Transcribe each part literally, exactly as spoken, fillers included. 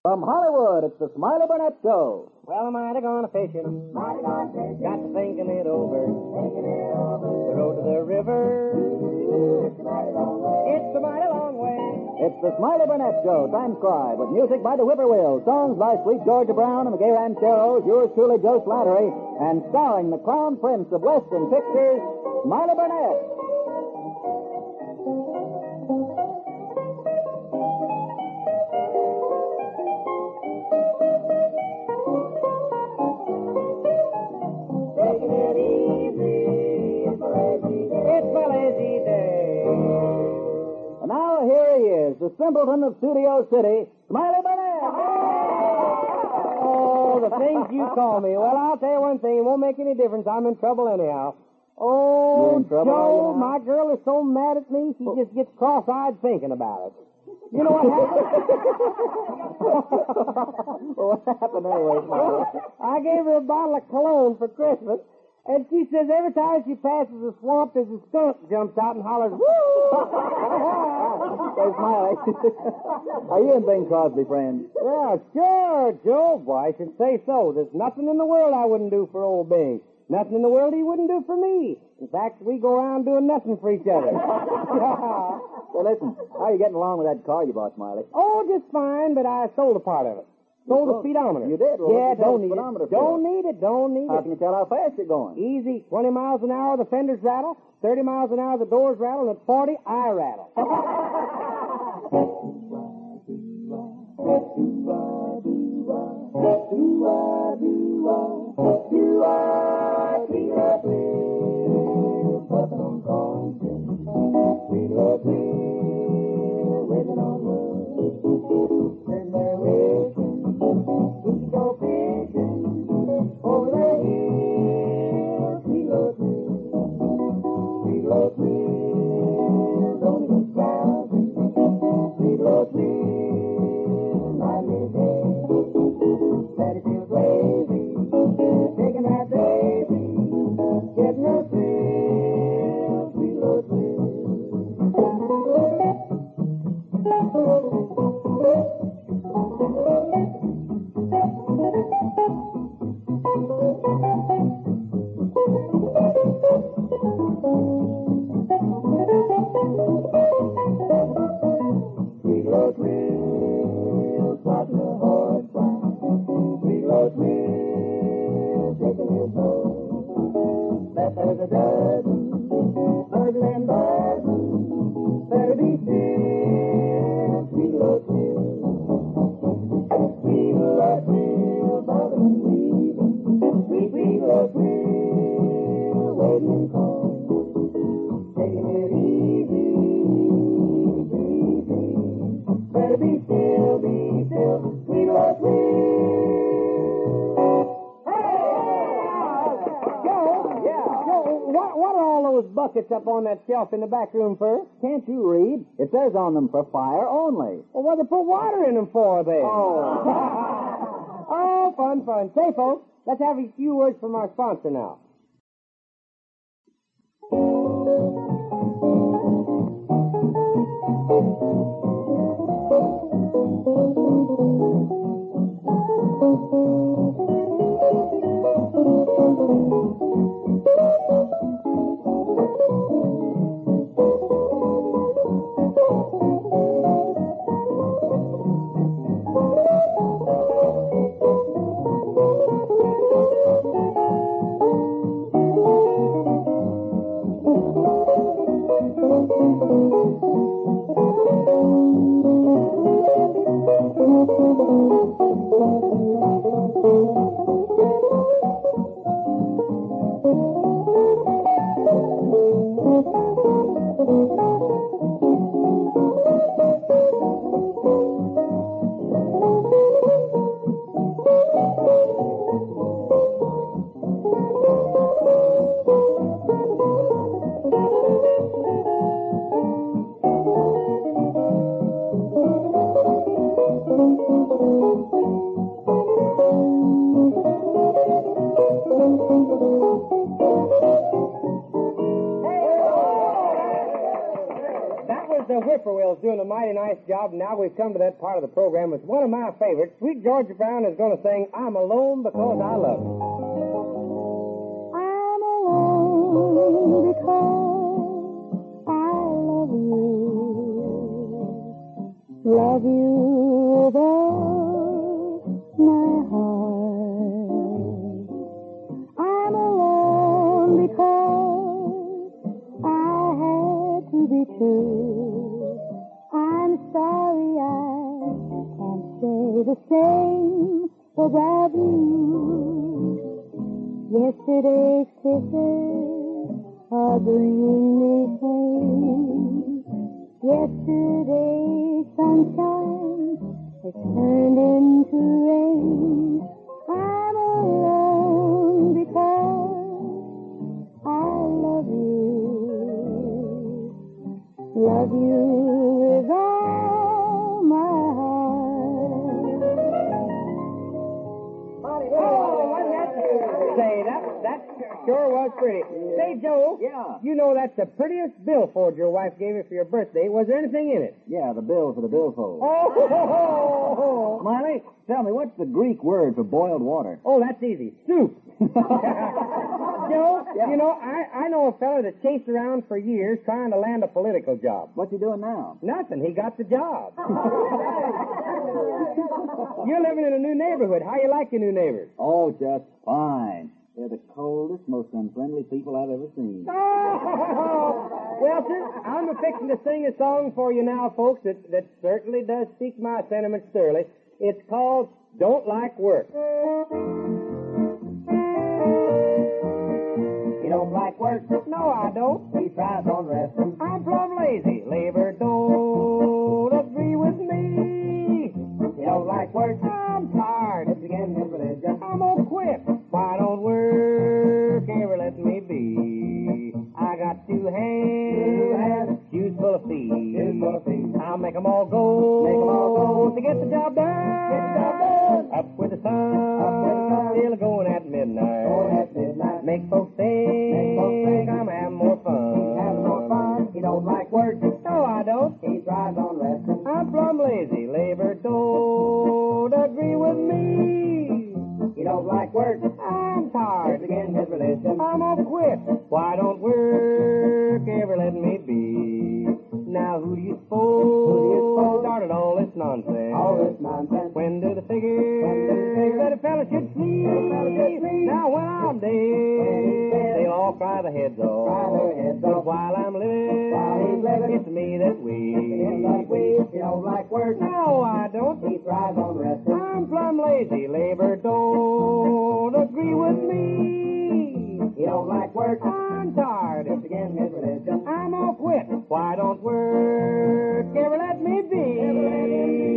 From Hollywood, it's the Smiley Burnett Show. Well, I might have gone a fishing. Might have gone fishing. Got to thinking it over. Thinking it over. The road to the river. It's a mighty long way. It's a mighty long way. It's the Smiley Burnett Show, transcribed with music by the Whippoorwills, songs by Sweet Georgia Brown and the Gay Rancheros, yours truly, Joe Slattery, and starring the Crown Prince of Western Pictures, Smiley Burnett. Taking it easy. It's my lazy day. It's my lazy day. And now here he is, the simpleton of Studio City, Smiley Burnett. Oh, the things you call me. Well, I'll tell you one thing. It won't make any difference. I'm in trouble anyhow. Oh, You're in trouble, are you Joe, now? my girl is so mad at me, she just gets cross-eyed thinking about it. You know what happened? Well, what happened anyway, Smiley? I gave her a bottle of cologne for Christmas, and she says every time she passes a swamp, there's a skunk jumps out and hollers, woo! Say, Smiley, are you and Bing Crosby friends? Yeah, sure, Joe. Boy, I should say so. There's nothing in the world I wouldn't do for old Bing. Nothing in the world he wouldn't do for me. In fact, we go around doing nothing for each other. Well, listen, how are you getting along with that car you bought, Smiley? Oh, just fine, but I sold a part of it. Sold the sold- speedometer. you did? Well, yeah, what'd you sell don't the need speedometer it. for? Don't need it. Don't need How it. can you tell how fast you're going? Easy. twenty miles an hour, the fenders rattle. thirty miles an hour, the doors rattle. And at forty, I rattle. Buckets up on that shelf in the back room first. Can't you read? It says on them for fire only. Well, what do they put water in them for, then? Oh. Oh, fun, fun. Say, folks, let's have a few words from our sponsor now. Whippoorwill's doing a mighty nice job, and now we've come to that part of the program. It's one of my favorites. Sweet Georgia Brown is going to sing I'm Alone Because I Love You. I'm alone because I love you. Love you with all my heart. I'm alone because I had to be true. I'm sorry I can't say the same about you. Yesterday's kisses are bringing me pain. Yesterday's sunshine has turned into rain. I'm alone because I love you. Love you with all my heart. Oh, wasn't that Say, that, that sure was pretty. Say, Joe. Yeah. You know that's the prettiest billfold your wife gave you for your birthday. Was there anything in it? Yeah, the bill for the billfold. Oh, Smiley, tell me, what's the Greek word for boiled water? oh, that's easy. Soup. Joe, Yeah. you know, I, I know a fella that chased around for years trying to land a political job. What's he doing now? Nothing. He got the job. You're living in a new neighborhood. How you like your new neighbors? Oh, just fine. They're the coldest, most unfriendly people I've ever seen. Oh! Well, sir, I'm a fixing to sing a song for you now, folks, that, that certainly does speak my sentiments thoroughly. It's called Don't Like Work. You don't like work? No, I don't. He tries on resting. I'm plumb lazy. Labor don't agree with me. You don't like work? I'm tired. It's again his religion. I'm gonna quit. Why don't work ever let me be? I got two hands, shoes full of feet. Shoes full of feet. I'll make 'em all go. Make 'em all go. To get the job done. Get the job done. Up with the sun. Up with the sun. Still going at midnight. Going at midnight. Make folks think, Make folks think I'm having more fun. Have more fun. He don't like work. No, I don't. He thrives on resting. I'm plumb lazy. Labor don't agree with me. He don't like work. I'm tired. It's again his religion. I'm gonna quit. Why don't work ever let me be? Now who do you suppose, Who do you suppose? started all this nonsense? All this nonsense. When do the figures When do the figures that a fella should sleep? that a fella should sleep? Now when I'm dead, he's dead, they'll all cry their heads off. Cry their heads But off. while I'm living, While he's living, it's me that He weeps. like we. He don't like work. No, I don't. He thrives on resting. I'm plumb lazy. Labor don't agree with me. He don't like work. I'm tired. It's again his religion. I'm gonna quit. Why don't work ever let me be?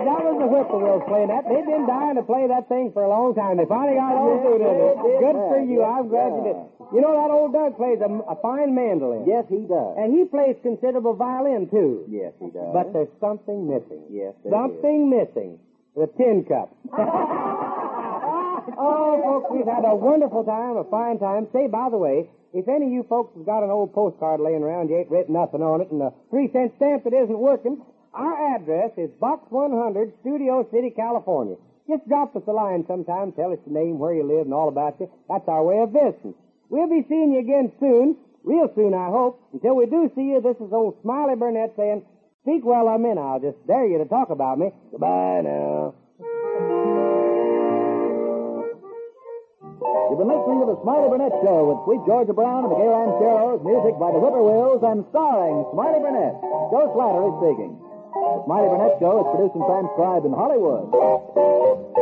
that was the Whippoorwills playing that. They've been dying to play that thing for a long time. They finally got on to it. Good for you. I'm glad you did. You know, that old Doug plays a, a fine mandolin. Yes, he does. And he plays considerable violin, too. Yes, he does. But there's something missing. Yes, there Something missing. The tin cup. Oh, folks, we've had a wonderful time, a fine time. Say, by the way, if any of you folks has got an old postcard laying around, you ain't written nothing on it, and a three-cent stamp that isn't working, our address is Box one hundred, Studio City, California. Just drop us a line sometime, tell us your name, where you live, and all about you. That's our way of visiting. We'll be seeing you again soon, real soon, I hope. Until we do see you, this is old Smiley Burnett saying, speak well of me, and I'll just dare you to talk about me. Goodbye now. You've been listening to the Smiley Burnett Show with Sweet Georgia Brown and the Gay Rancheros, music by the Whippoorwills, and starring Smiley Burnett. Joe Slattery speaking. The Smiley Burnett Show is produced and transcribed in Hollywood.